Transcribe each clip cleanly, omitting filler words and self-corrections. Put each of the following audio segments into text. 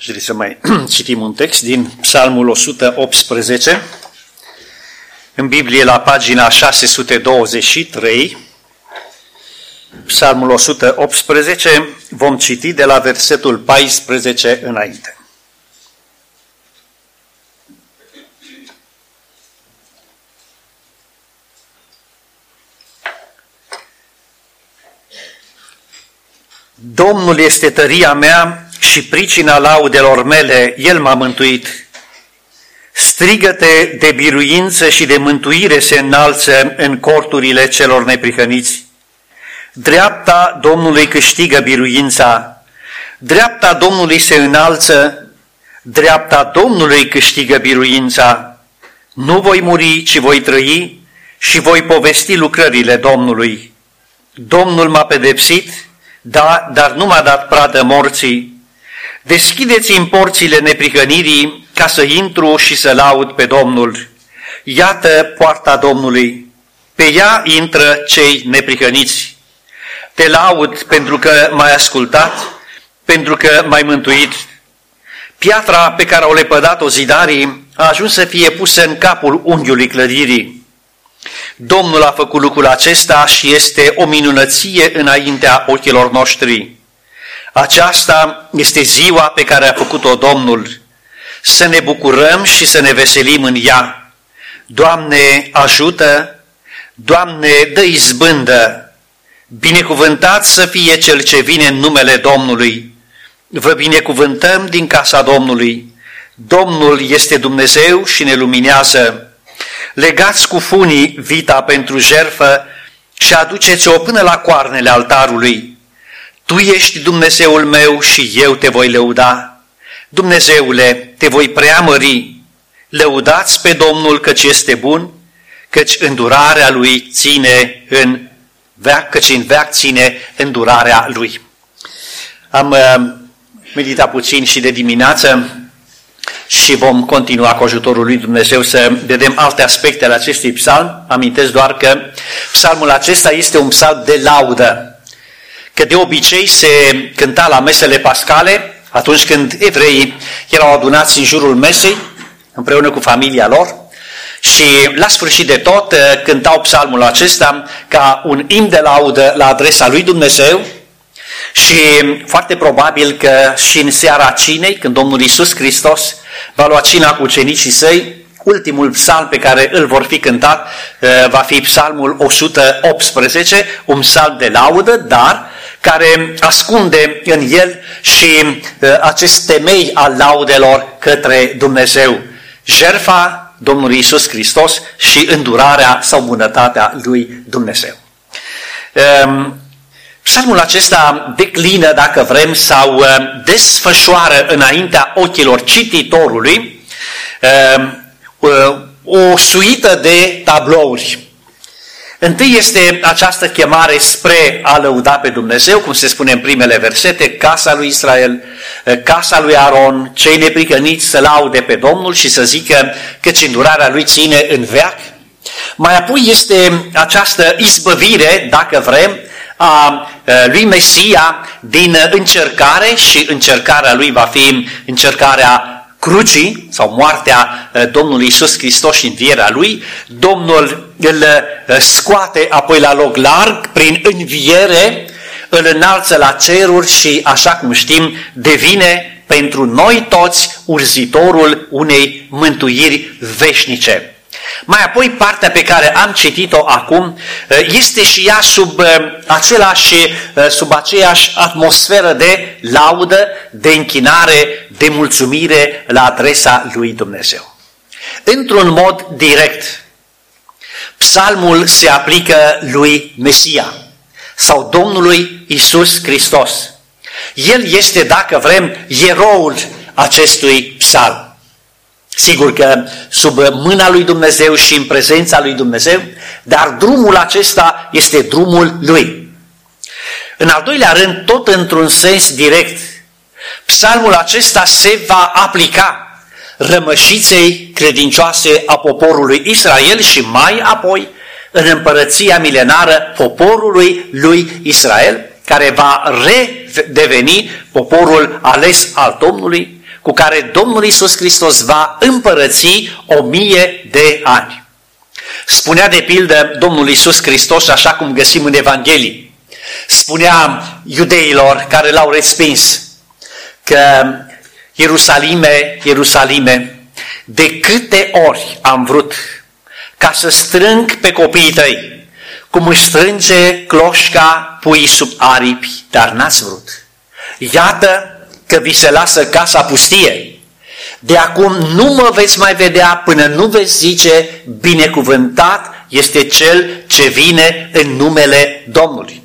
Aș dori să mai citim un text din Psalmul 118, în Biblie la pagina 623, Psalmul 118, vom citi de la versetul 14 înainte. Domnul este tăria mea și pricina laudelor mele, El m-a mântuit. Strigăte de biruință și de mântuire se înalță în corturile celor neprihăniți. Dreapta Domnului câștigă biruința, dreapta Domnului se înalță, dreapta Domnului câștigă biruința. Nu voi muri, ci voi trăi și voi povesti lucrările Domnului. Domnul m-a pedepsit, da, dar nu m-a dat pradă morții. Deschideți-mi porțile neprihănirii ca să intru și să laud pe Domnul. Iată poarta Domnului, pe ea intră cei neprihăniți. Te laud pentru că m-ai ascultat, pentru că m-ai mântuit. Piatra pe care au lepădat-o zidarii a ajuns să fie pusă în capul unghiului clădirii. Domnul a făcut lucrul acesta și este o minunăție înaintea ochilor noștri. Aceasta este ziua pe care a făcut-o Domnul. Să ne bucurăm și să ne veselim în ea. Doamne, ajută! Doamne, dă izbândă! Binecuvântat să fie cel ce vine în numele Domnului. Vă binecuvântăm din casa Domnului. Domnul este Dumnezeu și ne luminează. Legați cu funii vita pentru jertfă și aduceți-o până la coarnele altarului. Tu ești Dumnezeul meu și eu te voi lăuda. Dumnezeule, te voi preamări. Lăudați pe Domnul căci este bun, căci îndurarea Lui ține în veac, căci în veac ține îndurarea Lui. Am meditat puțin și de dimineață și vom continua cu ajutorul lui Dumnezeu să vedem alte aspecte ale acestui psalm. Amintesc doar că psalmul acesta este un psalm de laudă. Că de obicei se cânta la mesele pascale, atunci când evreii erau adunați în jurul mesei, împreună cu familia lor, și la sfârșit de tot cântau psalmul acesta ca un imn de laudă la adresa lui Dumnezeu. Și foarte probabil că și în seara cinei, când Domnul Iisus Hristos va lua cina cu ucenicii săi, ultimul psalm pe care îl vor fi cântat va fi psalmul 118, un psalm de laudă, dar care ascunde în el și acest temei al laudelor către Dumnezeu. Jertfa Domnului Iisus Hristos și îndurarea sau bunătatea lui Dumnezeu. Psalmul acesta declină, dacă vrem, sau desfășoară înaintea ochilor cititorului o suită de tablouri. Întâi este această chemare spre a lăuda pe Dumnezeu, cum se spune în primele versete, casa lui Israel, casa lui Aron, cei neprihăniți să laude pe Domnul și să zică căci îndurarea lui ține în veac. Mai apoi este această izbăvire, dacă vrem, a lui Mesia din încercare și încercarea lui va fi încercarea crucii sau moartea Domnului Iisus Hristos și învierea lui. Domnul îl scoate apoi la loc larg prin înviere, îl înalță la ceruri și, așa cum știm, devine pentru noi toți urzitorul unei mântuiri veșnice. Mai apoi, partea pe care am citit-o acum este și ea sub aceeași atmosferă de laudă, de închinare, de mulțumire la adresa lui Dumnezeu. Într-un mod direct, psalmul se aplică lui Mesia sau Domnului Iisus Hristos. El este, dacă vrem, eroul acestui psalm. Sigur că sub mâna lui Dumnezeu și în prezența lui Dumnezeu, dar drumul acesta este drumul lui. În al doilea rând, tot într-un sens direct, psalmul acesta se va aplica rămășiței credincioase a poporului Israel și mai apoi în împărăția milenară poporului lui Israel, care va redeveni poporul ales al Domnului, cu care Domnul Iisus Hristos va împărăți 1000 de ani. Spunea de pildă Domnul Iisus Hristos, așa cum găsim în Evanghelii, spunea iudeilor care l-au respins că Ierusalime, Ierusalime, de câte ori am vrut ca să strâng pe copiii tăi, cum își strânge cloșca puii sub aripi, dar n-ați vrut. Iată că vi se lasă casa pustie. De acum nu mă veți mai vedea până nu veți zice, binecuvântat este cel ce vine în numele Domnului.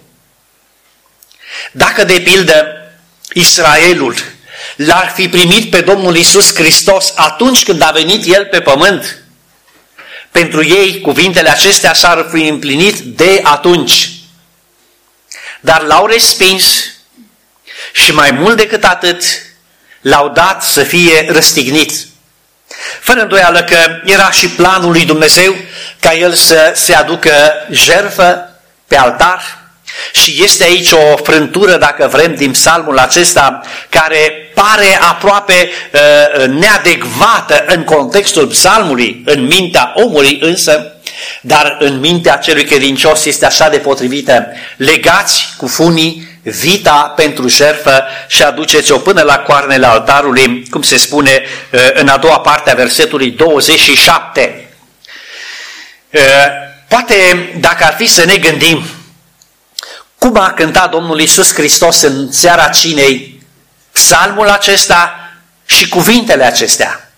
Dacă de pildă Israelul l-ar fi primit pe Domnul Iisus Hristos atunci când a venit El pe pământ, pentru ei cuvintele acestea s-ar fi împlinit de atunci. Dar l-au respins și mai mult decât atât l-au dat să fie răstignit. Fără îndoială că era și planul lui Dumnezeu ca El să se aducă jertfă pe altar. Și este aici o frântură, dacă vrem, din psalmul acesta, care pare aproape neadecvată în contextul psalmului, în mintea omului însă, dar în mintea celui credincios este așa de potrivită. Legați cu funii vita pentru jertfă și aduceți-o până la coarnele altarului, cum se spune în a doua parte a versetului 27. Poate, dacă ar fi să ne gândim, cum a cântat Domnul Iisus Hristos în seara cinei psalmul acesta și cuvintele acestea.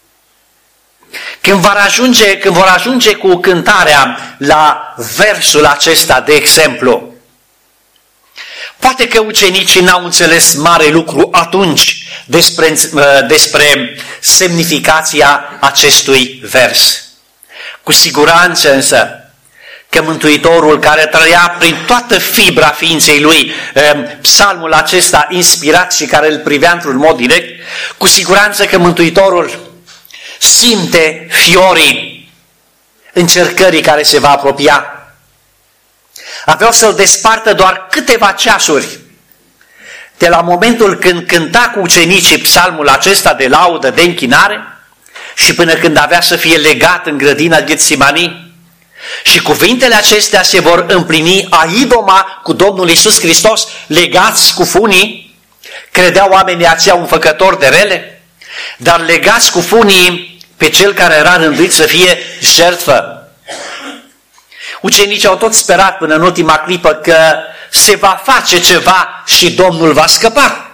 Când vor ajunge cu cântarea la versul acesta, de exemplu, poate că ucenicii n-au înțeles mare lucru atunci despre semnificația acestui vers. Cu siguranță însă, că Mântuitorul, care trăia prin toată fibra ființei lui psalmul acesta inspirat și care îl privea într-un mod direct, cu siguranță că Mântuitorul simte fiorii încercării care se va apropia. Aveau să-l despartă doar câteva ceasuri de la momentul când cânta cu ucenicii psalmul acesta de laudă, de închinare, și până când avea să fie legat în grădina Ghetsimani. Și cuvintele acestea se vor împlini aidoma cu Domnul Iisus Hristos, legați cu funii. Credeau oamenii aceia un făcător de rele, dar legați cu funii pe cel care era rânduit să fie jertfă. Ucenicii au tot sperat până în ultima clipă că se va face ceva și Domnul va scăpa.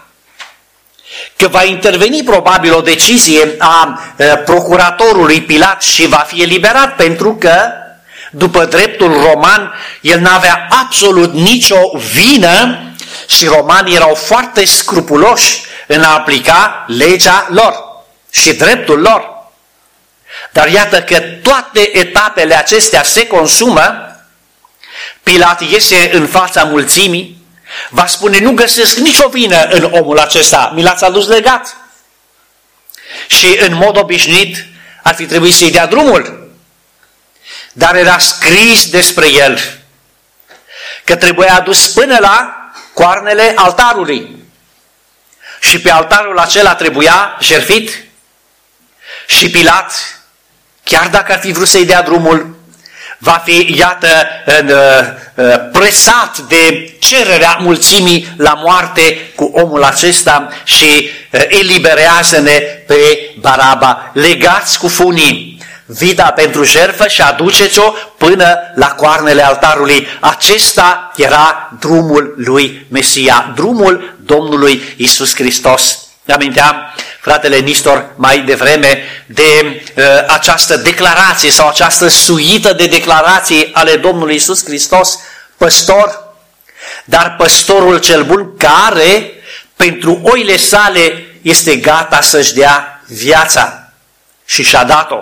Că va interveni probabil o decizie a procuratorului Pilat și va fi eliberat, pentru că după dreptul roman, el n-avea absolut nicio vină și romanii erau foarte scrupuloși în a aplica legea lor și dreptul lor. Dar iată că toate etapele acestea se consumă. Pilat iese în fața mulțimii, va spune, nu găsesc nicio vină în omul acesta, mi l-ați adus legat. Și în mod obișnuit ar fi trebuit să-i dea drumul. Dar era scris despre el că trebuia adus până la coarnele altarului. Și pe altarul acela trebuia jertfit. Și Pilat, chiar dacă ar fi vrut să-i dea drumul, va fi, iată, presat de cererea mulțimii la moarte cu omul acesta și eliberează-ne pe Baraba. Legați cu funii vita pentru jertfă și aduceți-o până la coarnele altarului. Acesta era drumul lui Mesia, drumul Domnului Iisus Hristos. Aminteam, fratele Nistor, mai devreme de această declarație sau această suită de declarații ale Domnului Iisus Hristos, păstor, dar păstorul cel bun care pentru oile sale este gata să-și dea viața și și-a dat-o.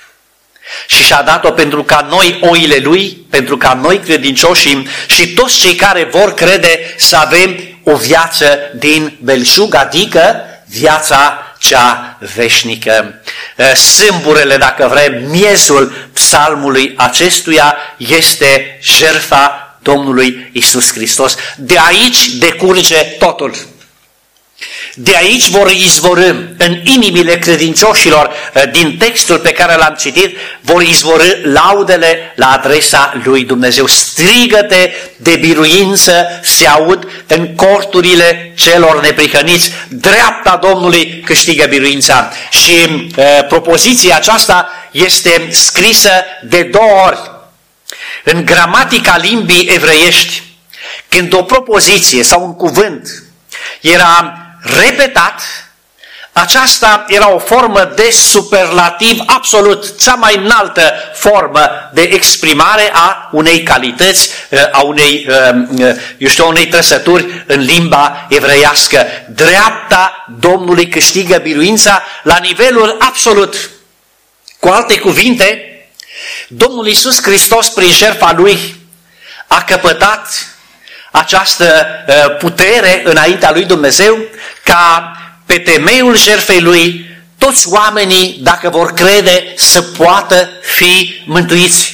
Și și-a dat-o pentru ca noi, oile lui, pentru ca noi credincioși și toți cei care vor crede să avem o viață din belșug, adică viața cea veșnică. Sâmburele, dacă vrem, miezul psalmului acestuia este jertfa Domnului Iisus Hristos. De aici decurge totul. De aici vor izvorî în inimile credincioșilor, din textul pe care l-am citit, vor izvorî laudele la adresa lui Dumnezeu. Strigăte de biruință se aud în corturile celor neprihăniți. Dreapta Domnului câștigă biruința. Și propoziția aceasta este scrisă de 2 ori. În gramatica limbii evreiești, când o propoziție sau un cuvânt era repetat, aceasta era o formă de superlativ absolut, cea mai înaltă formă de exprimare a unei calități, a unei trăsături în limba evreiască. Dreapta Domnului câștigă biruința la nivelul absolut. Cu alte cuvinte, Domnul Iisus Hristos, prin jertfa Lui, a căpătat această putere înaintea lui Dumnezeu ca pe temeiul jertfei Lui toți oamenii, dacă vor crede, să poată fi mântuiți.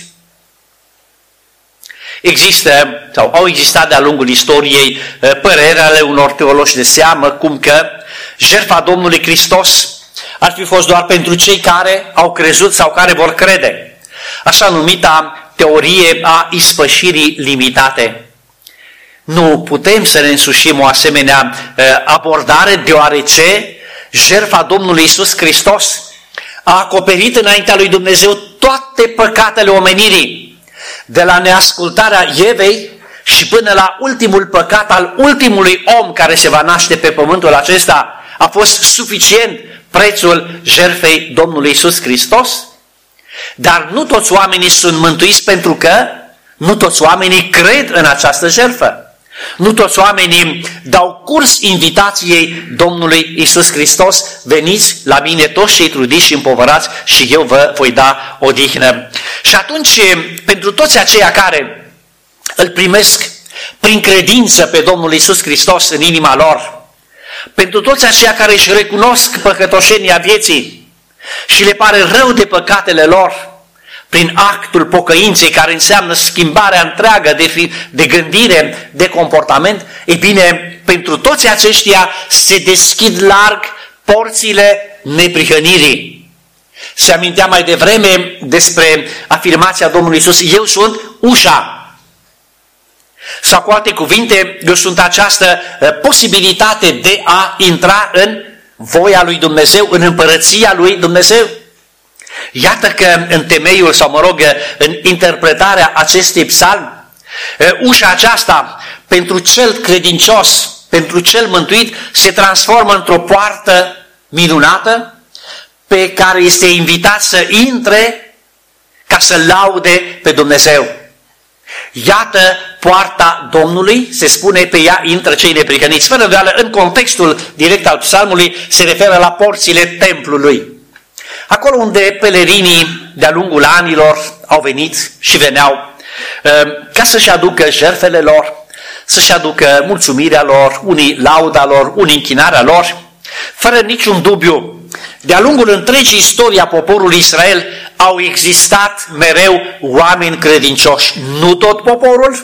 Există sau au existat de-a lungul istoriei păreri ale unor teologi de seamă cum că jertfa Domnului Hristos ar fi fost doar pentru cei care au crezut sau care vor crede. Așa numita teorie a ispășirii limitate. Nu putem să ne însușim o asemenea abordare, deoarece jertfa Domnului Iisus Hristos a acoperit înaintea lui Dumnezeu toate păcatele omenirii, de la neascultarea Evei și până la ultimul păcat al ultimului om care se va naște pe pământul acesta. A fost suficient prețul jertfei Domnului Iisus Hristos, dar nu toți oamenii sunt mântuiți pentru că nu toți oamenii cred în această jertfă. Nu toți oamenii dau curs invitației Domnului Iisus Hristos: veniți la mine toți cei trudiți și împovărați și eu vă voi da odihnă. Și atunci, pentru toți aceia care îl primesc prin credință pe Domnul Iisus Hristos în inima lor, pentru toți aceia care își recunosc păcătoșenia vieții și le pare rău de păcatele lor, prin actul pocăinței, care înseamnă schimbarea întreagă de gândire, de comportament, e bine, pentru toți aceștia se deschid larg porțile neprihănirii. Se amintea mai devreme despre afirmația Domnului Iisus: eu sunt ușa. Sau cu alte cuvinte, eu sunt această posibilitate de a intra în voia lui Dumnezeu, în împărăția lui Dumnezeu. Iată că în temeiul, sau în interpretarea acestui psalm, ușa aceasta pentru cel credincios, pentru cel mântuit, se transformă într-o poartă minunată pe care este invitat să intre ca să laude pe Dumnezeu. Iată poarta Domnului, se spune, pe ea intră cei neprihăniți. Fără îndoială, în contextul direct al psalmului, se referă la porțile templului. Acolo unde pelerinii de-a lungul anilor au venit și veneau ca să-și aducă jertfele lor, să-și aducă mulțumirea lor, unii lauda lor, unii închinarea lor, fără niciun dubiu. De-a lungul întregii istorii a poporului Israel au existat mereu oameni credincioși. Nu tot poporul.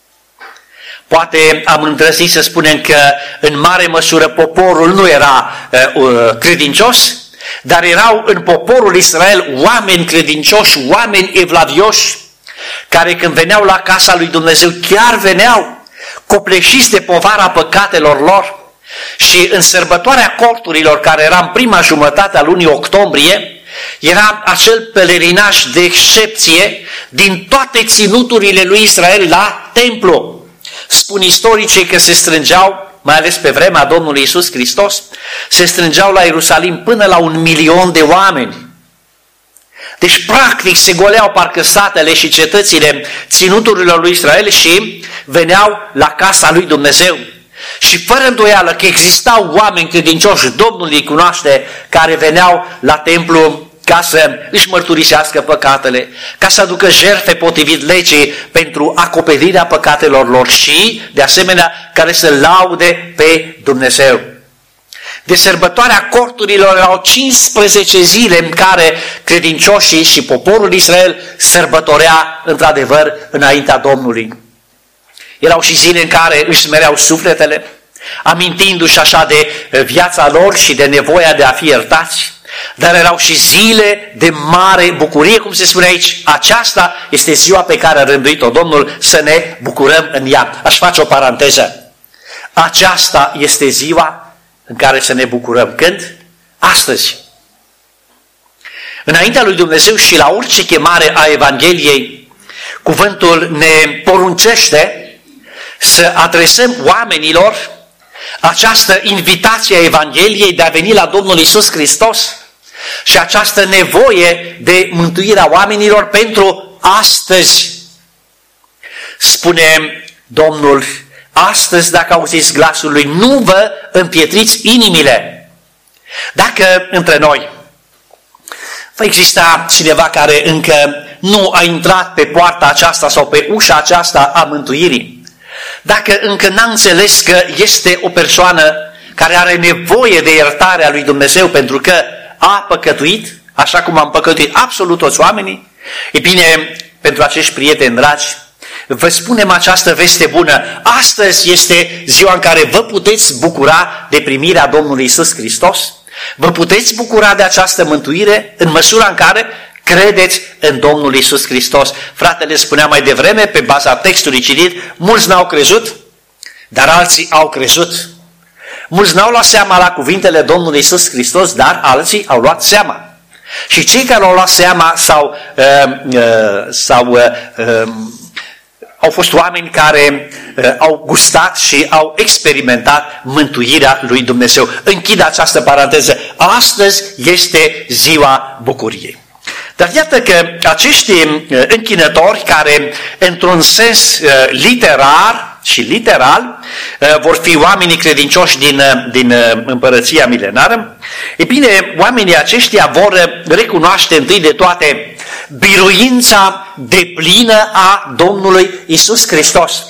Poate am îndrăznit să spunem că în mare măsură poporul nu era credincios, dar erau în poporul Israel oameni credincioși, oameni evlavioși, care când veneau la casa lui Dumnezeu chiar veneau copleșiți de povara păcatelor lor. Și în sărbătoarea corturilor, care era în prima jumătate a lunii octombrie, era acel pelerinaj de excepție din toate ținuturile lui Israel la templu. Spun istoricii că se strângeau, mai ales pe vremea Domnului Iisus Hristos, se strângeau la Ierusalim până la 1 milion de oameni. Deci, practic, se goleau parcă satele și cetățile ținuturilor lui Israel și veneau la casa lui Dumnezeu. Și fără îndoială că existau oameni credincioși, Domnul îi cunoaște, care veneau la templu ca să își mărturisească păcatele, ca să aducă jertfe potrivit legii pentru acoperirea păcatelor lor și, de asemenea, care să laude pe Dumnezeu. De sărbătoarea corturilor erau 15 zile în care credincioșii și poporul Israel sărbătorea într-adevăr înaintea Domnului. Erau și zile în care își smereau sufletele, amintindu-și așa de viața lor și de nevoia de a fi iertați, dar erau și zile de mare bucurie, cum se spune aici. Aceasta este ziua pe care a rânduit-o Domnul, să ne bucurăm în ea. Aș face o paranteză. Aceasta este ziua în care să ne bucurăm. Când? Astăzi. Înaintea lui Dumnezeu și la orice chemare a Evangheliei, cuvântul ne poruncește să adresăm oamenilor această invitație a Evangheliei de a veni la Domnul Iisus Hristos și această nevoie de mântuirea oamenilor pentru astăzi. Spune Domnul, astăzi, dacă auziți glasul Lui, nu vă împietriți inimile. Dacă între noi va exista cineva care încă nu a intrat pe poarta aceasta sau pe ușa aceasta a mântuirii, dacă încă n-a înțeles că este o persoană care are nevoie de iertarea lui Dumnezeu pentru că a păcătuit, așa cum am păcătuit absolut toți oamenii, e bine, pentru acești prieteni dragi, vă spunem această veste bună. Astăzi este ziua în care vă puteți bucura de primirea Domnului Iisus Hristos, vă puteți bucura de această mântuire în măsura în care credeți în Domnul Iisus Hristos. Fratele spunea mai devreme, pe baza textului citit, mulți n-au crezut, dar alții au crezut. Mulți n-au luat seama la cuvintele Domnului Iisus Hristos, dar alții au luat seama. Și cei care au luat seama au fost oameni care au gustat și au experimentat mântuirea lui Dumnezeu. Închid această paranteză. Astăzi este ziua bucuriei. Dar iată că acești închinători care, într-un sens literar și literal, vor fi oamenii credincioși din împărăția milenară, e bine, oamenii aceștia vor recunoaște întâi de toate biruința deplină a Domnului Iisus Hristos.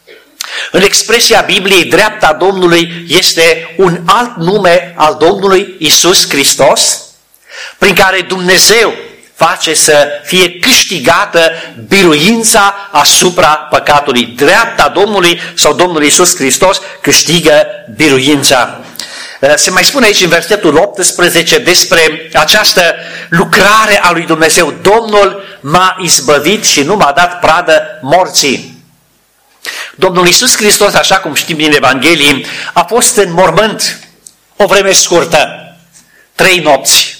În expresia Bibliei, dreapta Domnului este un alt nume al Domnului Iisus Hristos, prin care Dumnezeu face să fie câștigată biruința asupra păcatului. Dreapta Domnului sau Domnul Iisus Hristos câștigă biruința. Se mai spune aici în versetul 18 despre această lucrare a lui Dumnezeu. Domnul m-a izbăvit și nu m-a dat pradă morții. Domnul Iisus Hristos, așa cum știm din Evanghelie, a fost în mormânt o vreme scurtă, 3 nopți.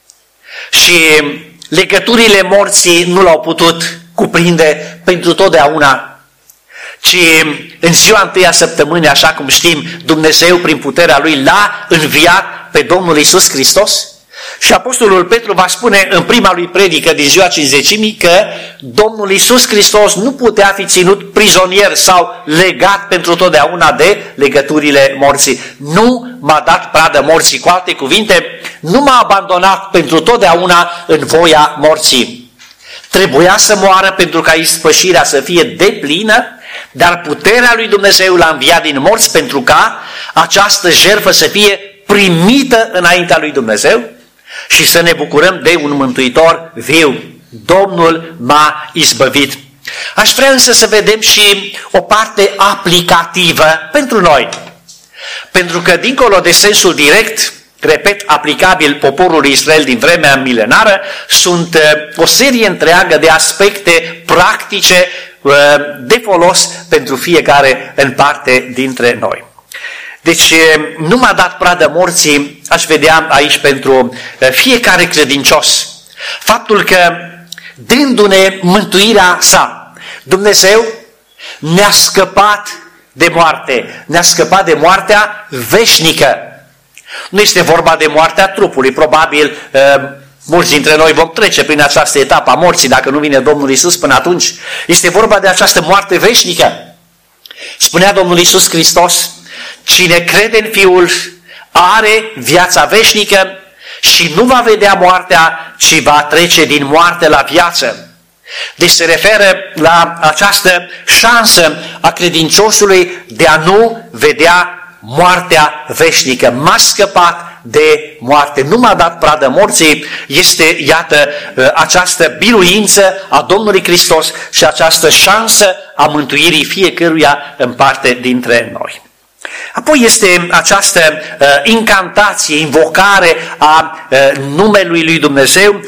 Și legăturile morții nu l-au putut cuprinde pentru totdeauna, ci în ziua întâia săptămânii, așa cum știm, Dumnezeu prin puterea Lui l-a înviat pe Domnul Iisus Hristos. Și Apostolul Petru va spune în prima lui predică din ziua Cincizecimii că Domnul Iisus Hristos nu putea fi ținut prizonier sau legat pentru totdeauna de legăturile morții. Nu m-a dat pradă morții. Cu alte cuvinte, nu m-a abandonat pentru totdeauna în voia morții. Trebuia să moară pentru ca ispășirea să fie deplină, dar puterea lui Dumnezeu l-a înviat din morți pentru ca această jertfă să fie primită înaintea lui Dumnezeu și să ne bucurăm de un mântuitor viu. Domnul m-a izbăvit. Aș vrea însă să vedem și o parte aplicativă pentru noi. Pentru că dincolo de sensul direct, repet, aplicabil poporului Israel din vremea milenară, sunt o serie întreagă de aspecte practice de folos pentru fiecare în parte dintre noi. Deci nu m-a dat pradă morții, aș vedea aici pentru fiecare credincios. Faptul că dându-ne mântuirea sa, Dumnezeu ne-a scăpat de moarte, ne-a scăpat de moartea veșnică. Nu este vorba de moartea trupului, probabil mulți dintre noi vom trece prin această etapă a morții dacă nu vine Domnul Iisus până atunci. Este vorba de această moarte veșnică. Spunea Domnul Iisus Hristos, cine crede în Fiul are viața veșnică și nu va vedea moartea, ci va trece din moarte la viață. Deci se referă la această șansă a credinciosului de a nu vedea moartea veșnică. M-a scăpat de moarte, nu m-a dat pradă morții. Este, iată, această biruință a Domnului Hristos și această șansă a mântuirii fiecăruia în parte dintre noi. Apoi este această incantație, invocare a numelui lui Dumnezeu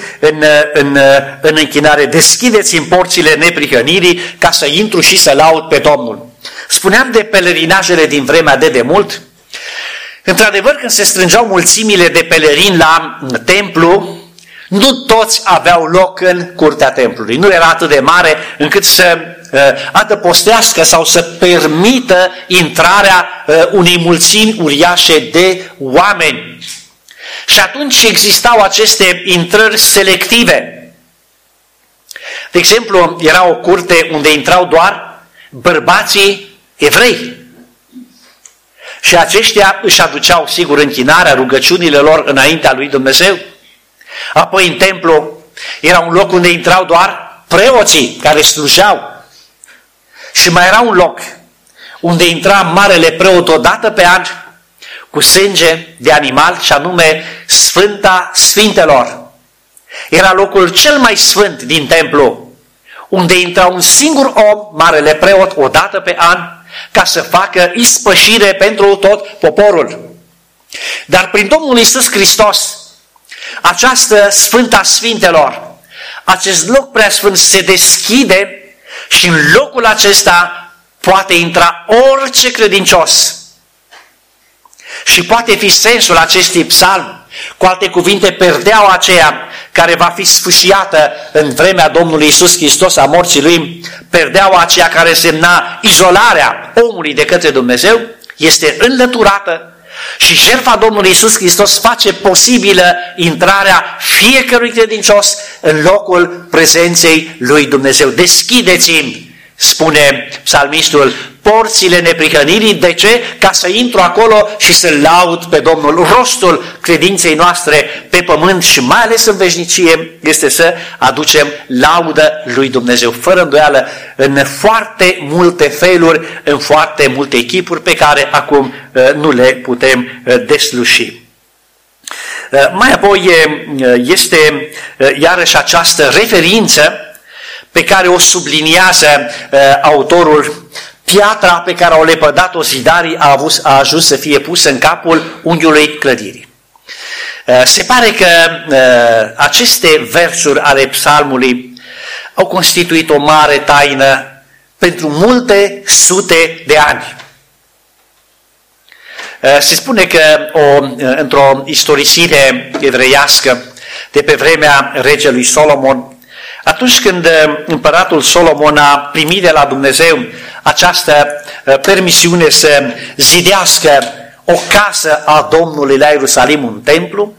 în închinare. Deschideți-mi porțile neprihănirii ca să intru și să laud pe Domnul. Spuneam de pelerinajele din vremea de demult. Într-adevăr, când se strângeau mulțimile de pelerini la templu, nu toți aveau loc în curtea templului. Nu era atât de mare încât să adăpostească sau să permită intrarea unei mulțimi uriașe de oameni. Și atunci existau aceste intrări selective. De exemplu, era o curte unde intrau doar bărbații evrei. Și aceștia își aduceau, sigur, închinarea, rugăciunile lor înaintea lui Dumnezeu. Apoi în templu era un loc unde intrau doar preoții care slujeau. Și mai era un loc unde intra marele preot o dată pe an cu sânge de animal, și anume Sfânta Sfintelor. Era locul cel mai sfânt din templu, unde intra un singur om, marele preot, o dată pe an, ca să facă ispășire pentru tot poporul. Dar prin Domnul Iisus Hristos, această Sfânta Sfintelor, acest loc preasfânt se deschide și în locul acesta poate intra orice credincios. Și poate fi sensul acestui psalm. Cu alte cuvinte, perdeaua aceea care va fi sfâșiată în vremea Domnului Iisus Hristos, a morții Lui, perdeaua aceea care semna izolarea omului de către Dumnezeu, este înlăturată și jertfa Domnului Iisus Hristos face posibilă intrarea fiecărui credincios în locul prezenței lui Dumnezeu. Deschideți-mi, spune psalmistul, porțile neprihănirii. De ce? Ca să intru acolo și să laud pe Domnul. Rostul credinței noastre pe pământ și mai ales în veșnicie este să aducem laudă lui Dumnezeu, fără îndoială, în foarte multe feluri, în foarte multe chipuri pe care acum nu le putem desluși. Mai apoi este iarăși această referință pe care o subliniază autorul. Piatra pe care au lepădat-o zidarii a ajuns să fie pusă în capul unghiului clădirii. Se pare că aceste versuri ale psalmului au constituit o mare taină pentru multe sute de ani. Se spune că într-o istorisire evreiască de pe vremea regelui Solomon, atunci când împăratul Solomon a primit de la Dumnezeu această permisiune să zidească o casă a Domnului la Ierusalim, un templu,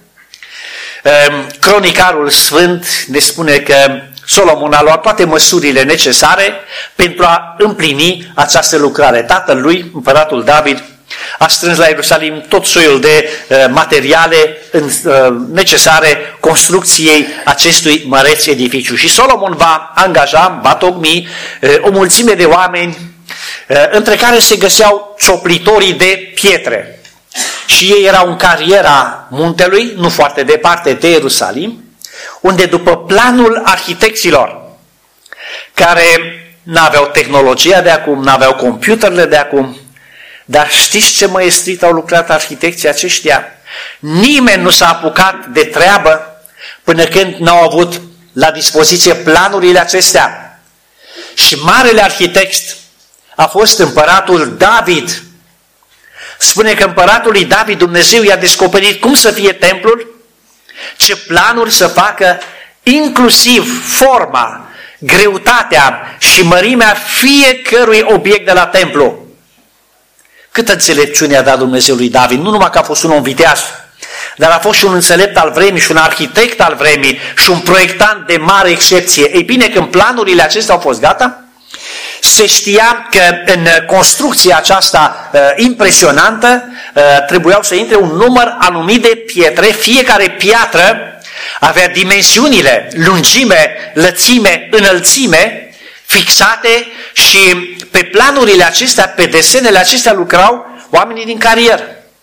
cronicarul sfânt ne spune că Solomon a luat toate măsurile necesare pentru a împlini această lucrare. Tatăl lui, împăratul David, a strâns la Ierusalim tot soiul de materiale necesare construcției acestui măreț edificiu. Și Solomon va tocmi o mulțime de oameni, între care se găseau cioplitorii de pietre. Și ei erau în cariera muntelui, nu foarte departe de Ierusalim, unde după planul arhitecților, care n-aveau tehnologia de acum, n-aveau computerele de acum, dar știți ce măestrit au lucrat arhitecții aceștia? Nimeni nu s-a apucat de treabă până când n-au avut la dispoziție planurile acestea. Și marele arhitect a fost împăratul David. Spune că împăratul lui David, Dumnezeu i-a descoperit cum să fie templul, ce planuri să facă, inclusiv forma, greutatea și mărimea fiecărui obiect de la templu. Câtă înțelepciune a dat Dumnezeu lui David, nu numai că a fost un om viteaz, dar a fost și un înțelept al vremii și un arhitect al vremii și un proiectant de mare excepție. Ei bine, când planurile acestea au fost gata, se știa că în construcția aceasta impresionantă trebuiau să intre un număr anumit de pietre. Fiecare piatră avea dimensiunile, lungime, lățime, înălțime fixate și pe planurile acestea, pe desenele acestea lucrau oamenii din carieră.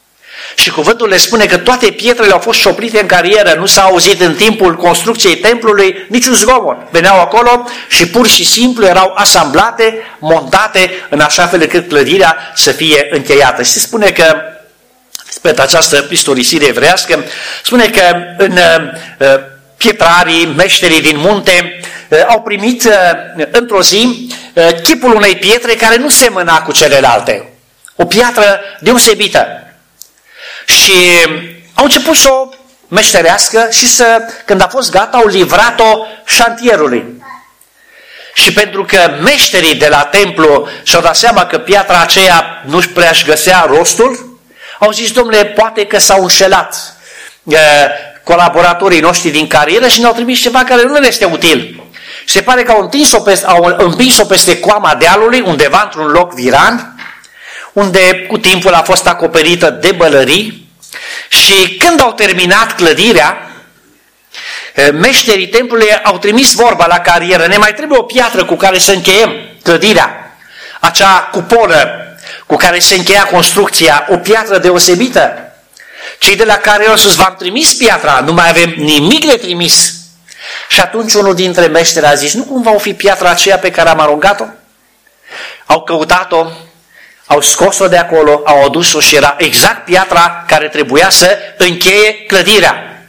Și cuvântul le spune că toate pietrele au fost cioplite în carieră, nu s-a auzit în timpul construcției templului niciun zgomot. Veneau acolo și pur și simplu erau asamblate, montate în așa fel încât clădirea să fie încheiată. Și se spune că, despre această istorisire evreiască, spune că în pietrarii, meșterii din munte au primit într-o zi chipul unei pietre care nu semăna cu celelalte. O piatră deosebită. Și au început să o meșterească și când a fost gata, au livrat-o șantierului. Și pentru că meșterii de la templu și-au dat seama că piatra aceea nu-și prea-și găsea rostul, au zis, domnule, poate că s-au înșelat colaboratorii noștri din carieră și ne-au trimis ceva care nu le este util. Și se pare că au împins-o peste coama dealului, undeva într-un loc viran, unde cu timpul a fost acoperită de bălării. Și când au terminat clădirea, meșterii templului au trimis vorba la carieră, ne mai trebuie o piatră cu care să încheiem clădirea, acea cupolă cu care se încheia construcția, o piatră deosebită. Cei de la carieră sus v-am trimis piatra, nu mai avem nimic de trimis. Și atunci unul dintre meșteri a zis, nu cumva o fi piatra aceea pe care am aruncat-o? Au căutat-o, au scos-o de acolo, au adus-o și era exact piatra care trebuia să încheie clădirea.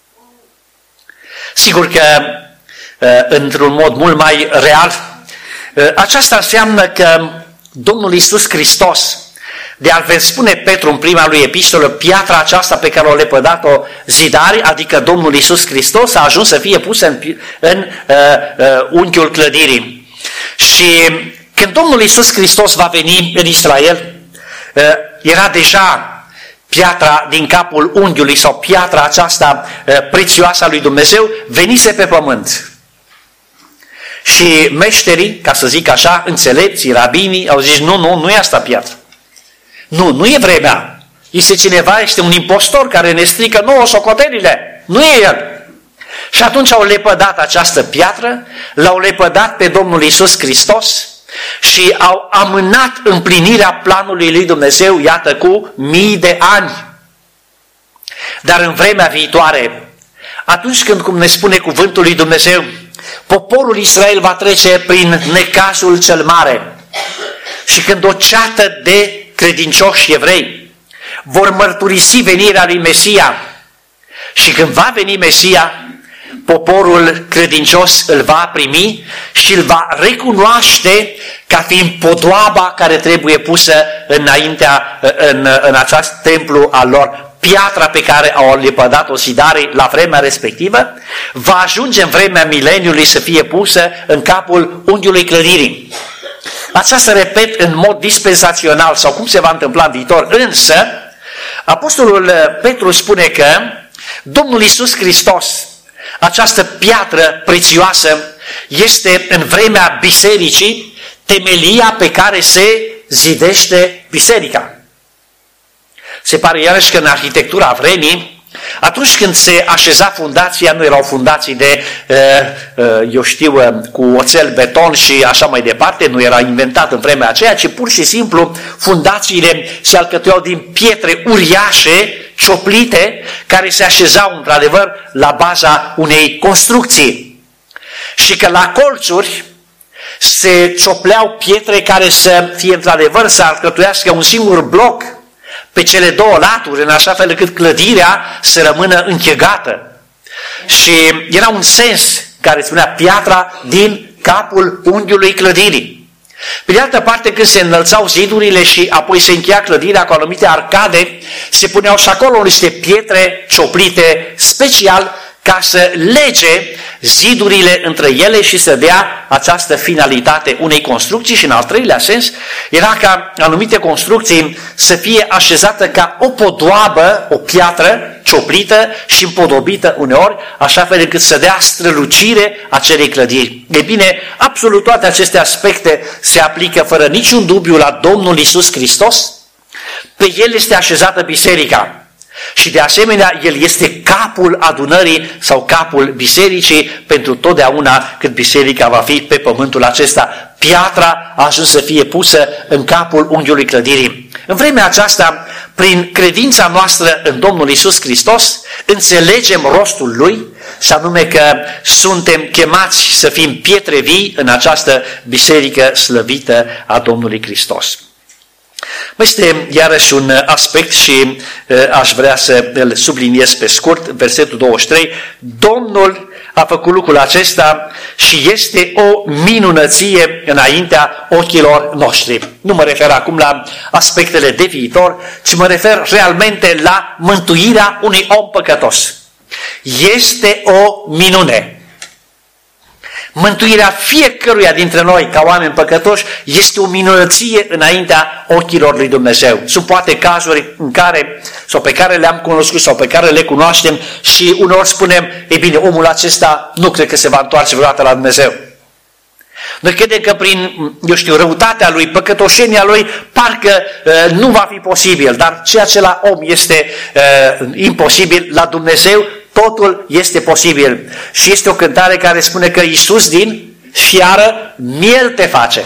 Sigur că, într-un mod mult mai real, aceasta înseamnă că Domnul Iisus Hristos, de altfel spune Petru în prima lui epistolă, piatra aceasta pe care o lepădat-o zidarii, adică Domnul Iisus Hristos, a ajuns să fie pusă în unchiul clădirii. Și când Domnul Iisus Hristos va veni în Israel, era deja piatra din capul unghiului sau piatra aceasta prețioasă a lui Dumnezeu, venise pe pământ. Și meșterii, ca să zic așa, înțelepții, rabinii, au zis, nu e asta piatra. Nu e vremea. Este cineva, este un impostor care ne strică nouă socotelile. Nu e el. Și atunci au lepădat această piatră, l-au lepădat pe Domnul Iisus Hristos și au amânat împlinirea planului lui Dumnezeu, iată, cu mii de ani. Dar în vremea viitoare, atunci când, cum ne spune cuvântul lui Dumnezeu, poporul Israel va trece prin necazul cel mare și când o ceată de credincioși evrei vor mărturisi venirea lui Mesia și când va veni Mesia, poporul credincios îl va primi și îl va recunoaște ca fiind podoaba care trebuie pusă în acest templu al lor. Piatra pe care au lepădat-o zidarii la vremea respectivă va ajunge în vremea mileniului să fie pusă în capul unghiului clădirii. Aceasta, repet, în mod dispensațional sau cum se va întâmpla în viitor, însă apostolul Petru spune că Domnul Iisus Hristos, această piatră prețioasă, este în vremea bisericii temelia pe care se zidește biserica. Se pare iarăși că în arhitectura vremii, atunci când se așeza fundația, nu erau fundații de, cu oțel, beton și așa mai departe, nu era inventat în vremea aceea, ci pur și simplu fundațiile se alcătuiau din pietre uriașe, cioplite, care se așezau într-adevăr la baza unei construcții. Și că la colțuri se ciopleau pietre care să fie într-adevăr să alcătuiască un singur bloc pe cele două laturi, în așa fel încât clădirea să rămână închegată. Și era un sens care spunea piatra din capul unghiului clădirii. Pe de altă parte, când se înălțau zidurile și apoi se încheia clădirea cu anumite arcade, se puneau și acolo niște pietre cioplite special ca să lege zidurile între ele și să dea această finalitate unei construcții. Și în al treilea sens era ca anumite construcții să fie așezată ca o podoabă, o piatră cioplită și împodobită uneori, așa fel încât să dea strălucire acelei clădiri. E bine, absolut toate aceste aspecte se aplică fără niciun dubiu la Domnul Iisus Hristos. Pe El este așezată biserica. Și de asemenea, El este capul adunării sau capul bisericii pentru totdeauna cât biserica va fi pe pământul acesta. Piatra a ajuns să fie pusă în capul unghiului clădirii. În vremea aceasta, prin credința noastră în Domnul Iisus Hristos, înțelegem rostul Lui, și anume că suntem chemați să fim pietre vii în această biserică slăvită a Domnului Hristos. Este iarăși un aspect și aș vrea să îl subliniez pe scurt, versetul 23. Domnul a făcut lucrul acesta și este o minunăție înaintea ochilor noștri. Nu mă refer acum la aspectele de viitor, ci mă refer realmente la mântuirea unui om păcătos. Este o minune. Mântuirea fiecăruia dintre noi ca oameni păcătoși este o minunăție înaintea ochilor lui Dumnezeu. Sunt poate cazuri în care, sau pe care le-am cunoscut sau pe care le cunoaștem și uneori spunem, e bine, omul acesta nu cred că se va întoarce vreodată la Dumnezeu. Noi credem că prin, răutatea lui, păcătoșenia lui, parcă nu va fi posibil, dar ceea ce la om este imposibil, la Dumnezeu totul este posibil. Și este o cântare care spune că Iisus din fiară miel te face.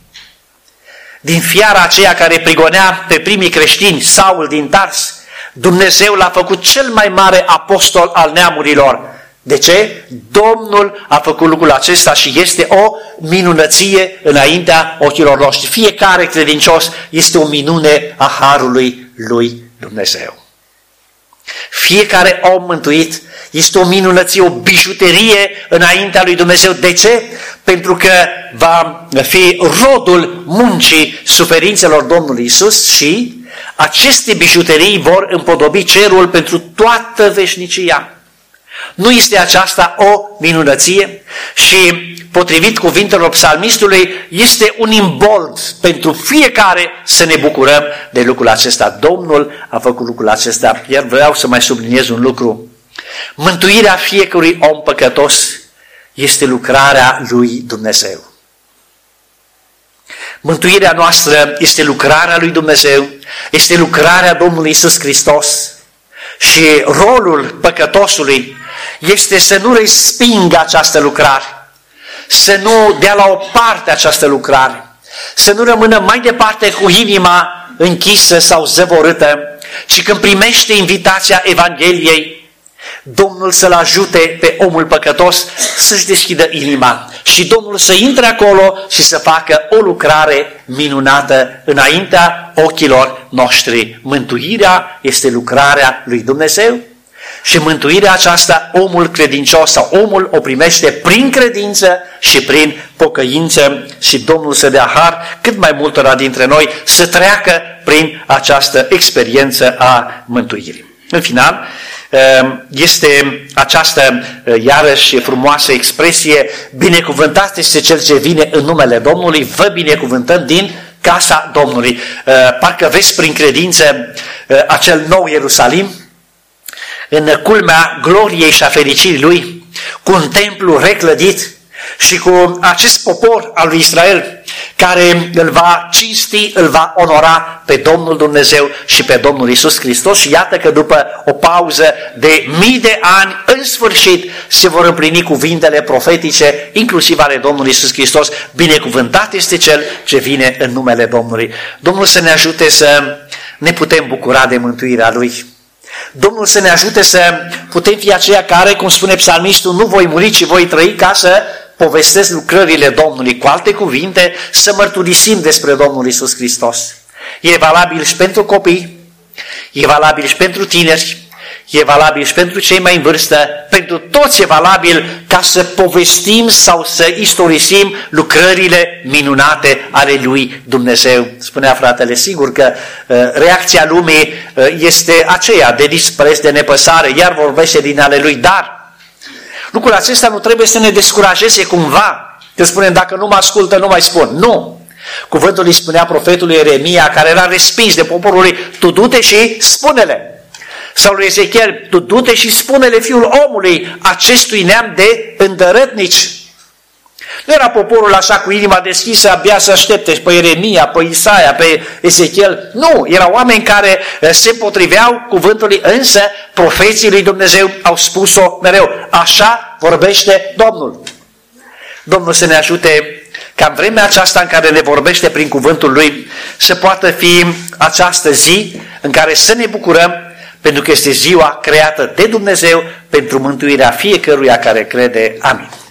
Din fiara aceea care prigonea pe primii creștini, Saul din Tars, Dumnezeu l-a făcut cel mai mare apostol al neamurilor. De ce? Domnul a făcut lucrul acesta și este o minunăție înaintea ochilor noștri. Fiecare credincios este o minune a harului lui Dumnezeu. Fiecare om mântuit este o minunăție, o bijuterie înaintea lui Dumnezeu. De ce? Pentru că va fi rodul muncii suferințelor Domnului Iisus și aceste bijuterii vor împodobi cerul pentru toată veșnicia. Nu este aceasta o minunăție? Și potrivit cuvintelor psalmistului, este un imbold pentru fiecare să ne bucurăm de lucrul acesta. Domnul a făcut lucrul acesta. Iar vreau să mai subliniez un lucru. Mântuirea fiecărui om păcătos este lucrarea lui Dumnezeu. Mântuirea noastră este lucrarea lui Dumnezeu, este lucrarea Domnului Iisus Hristos și rolul păcătosului este să nu respingă această lucrare, să nu dea la o parte această lucrare, să nu rămână mai departe cu inima închisă sau zăvorâtă, ci când primește invitația Evangheliei, Domnul să-l ajute pe omul păcătos să-și deschidă inima și Domnul să intre acolo și să facă o lucrare minunată înaintea ochilor noștri. Mântuirea este lucrarea lui Dumnezeu și mântuirea aceasta omul credincios sau omul o primește prin credință și prin pocăință și Domnul să dea har cât mai multora dintre noi să treacă prin această experiență a mântuirii. În final, este această iarăși frumoasă expresie, binecuvântat este cel ce vine în numele Domnului, vă binecuvântăm din casa Domnului. Parcă vezi prin credință acel nou Ierusalim, în culmea gloriei și a fericirii lui, cu un templu reclădit și cu acest popor al lui Israel care îl va cinsti, îl va onora pe Domnul Dumnezeu și pe Domnul Iisus Hristos. Și iată că după o pauză de mii de ani, în sfârșit se vor împlini cuvintele profetice, inclusiv ale Domnului Iisus Hristos. Binecuvântat este cel ce vine în numele Domnului. Domnul să ne ajute să ne putem bucura de mântuirea Lui. Domnul să ne ajute să putem fi aceia care, cum spune psalmistul, nu voi muri, ci voi trăi ca să povestesc lucrările Domnului. Cu alte cuvinte, să mărturisim despre Domnul Iisus Hristos. E valabil și pentru copii, e valabil și pentru tineri, e valabil și pentru cei mai în vârstă, pentru toți e valabil ca să povestim sau să istorisim lucrările minunate ale lui Dumnezeu. Spunea fratele, sigur că reacția lumii este aceea de dispreț, de nepăsare, iar vorbește din ale lui, dar lucrul acesta nu trebuie să ne descurajeze cumva. Că spunem, dacă nu mă ascultă, nu mai spun. Nu! Cuvântul îi spunea profetului Ieremia, care era respins de poporul lui, tu du-te și spune-le. Sau lui Ezechiel, tu du-te și spune-le fiul omului acestui neam de îndărătnici. Nu era poporul așa cu inima deschisă, abia să aștepte pe Ieremia, pe Isaia, pe Ezechiel. Nu, erau oameni care se potriveau cuvântului, însă profeții lui Dumnezeu au spus-o mereu. Așa vorbește Domnul. Domnul să ne ajute ca în vremea aceasta în care ne vorbește prin cuvântul Lui să poată fi această zi în care să ne bucurăm, pentru că este ziua creată de Dumnezeu pentru mântuirea fiecăruia care crede. Amin.